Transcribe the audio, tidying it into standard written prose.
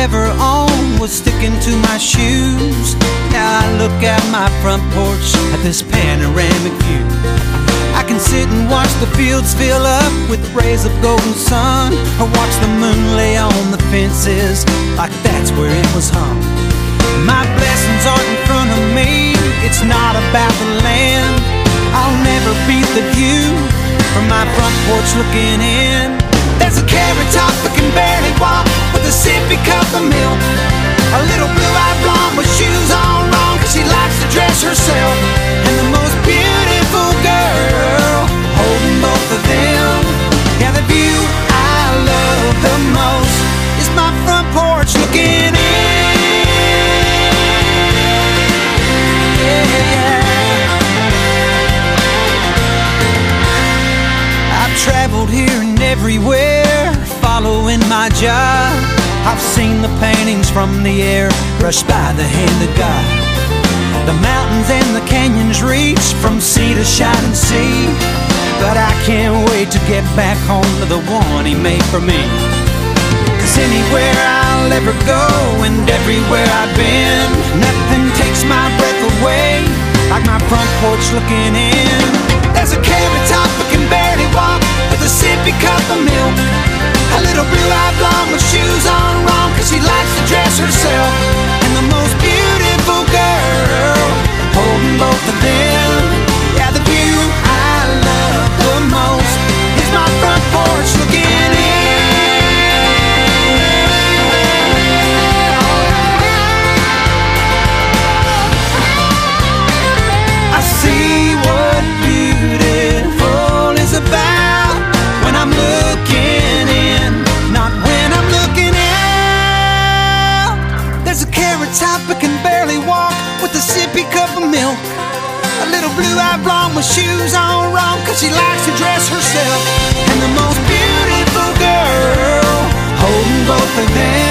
ever owned was sticking to my shoes. Now I look out my front porch at this panoramic view. I can sit and watch the fields fill up with rays of golden sun, or watch the moon lay on the fences like that's where it was hung. My blessings aren't in front of me, it's not about the land. I'll never beat the view from my front porch looking in. There's a carrot top that can barely walk with a sippy cup of milk. A little blue-eyed blonde with shoes on wrong, cause she likes to dress herself. And the most beautiful girl holding both of them. Yeah, the view I love the most is my front porch looking in. Traveled here and everywhere, following my job. I've seen the paintings from the air, brushed by the hand of God. The mountains and the canyons reach from sea to shining sea. But I can't wait to get back home to the one He made for me. Cause anywhere I'll ever go and everywhere I've been, nothing takes my breath away like my front porch looking in. There's a carrot top that can barely walk with a sippy cup of milk. A little blue-eyed blonde with shoes on wrong, cause she likes to dress herself. And the most beautiful girl holding both of them. Yeah, the view I love the most is my front porch looking in. I see what beautiful is about when I'm looking in, not when I'm looking out. There's a carrot top that can barely walk with a sippy cup of milk. A little blue-eyed blonde with shoes on wrong, cause she likes to dress herself. And the most beautiful girl holding both of them.